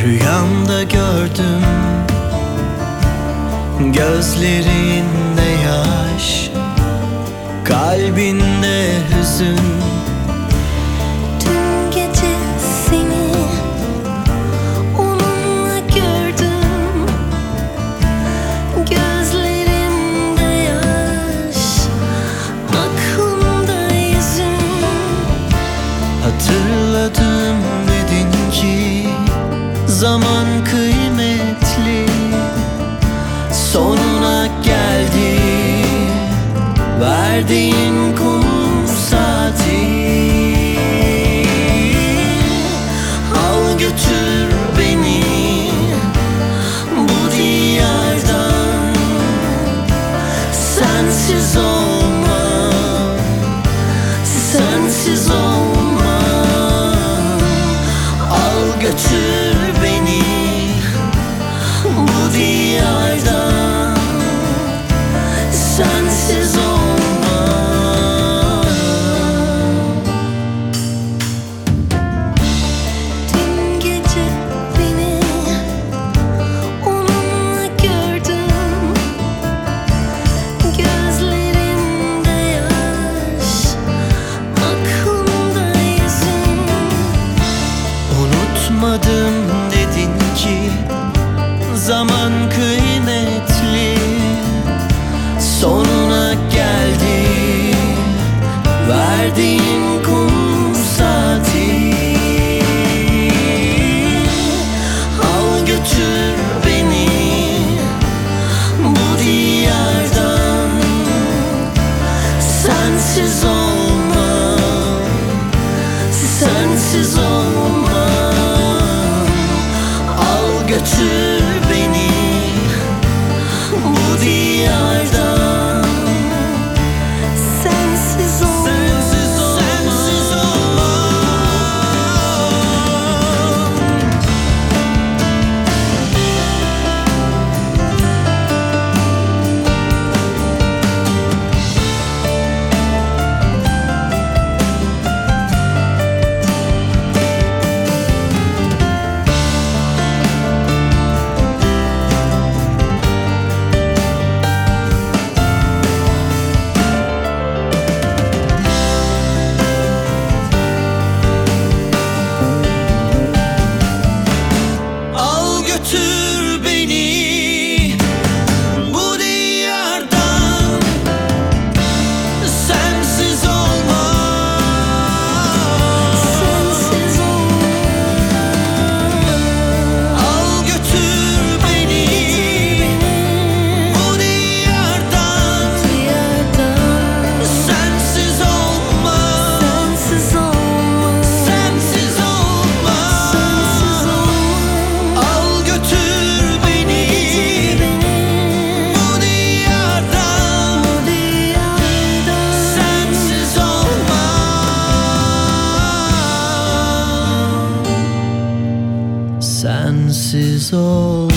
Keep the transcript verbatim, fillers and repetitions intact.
Rüyamda gördüm, gözlerinde yaş, kalbinde hüzün. Dün gece seni onunla gördüm, gözlerimde yaş, aklımda yüzün. Hatırladım dedin ki zaman kıymetli, sonuna geldi verdiğin kum saati. Al götür beni bu diyardan, sensiz olmam, sensiz olmam. Al götür beni bu diyardan, sensiz olmam. Dün gece beni onunla gördüm, gözlerimde yaş, aklımda yüzün. Unutmadım dedin ki zaman kıymetli, sonuna geldi verdiğin kum saati. Al götür beni bu diyardan, sensiz olmam, sensiz olmam. Al götür beni bu diyardan, Sensiz olmam. sensiz olmam, sensiz olmam. Al götür beni bu diyardan, sensiz olmam, Sensiz olmam. al götür beni bu diyardan, Diyardan, sensiz olmam, sensiz olmam. sensiz olmam. Sensiz olmam. Al götür beni bu diyardan, Bu diyardan, sensiz olmam, sensiz olmam.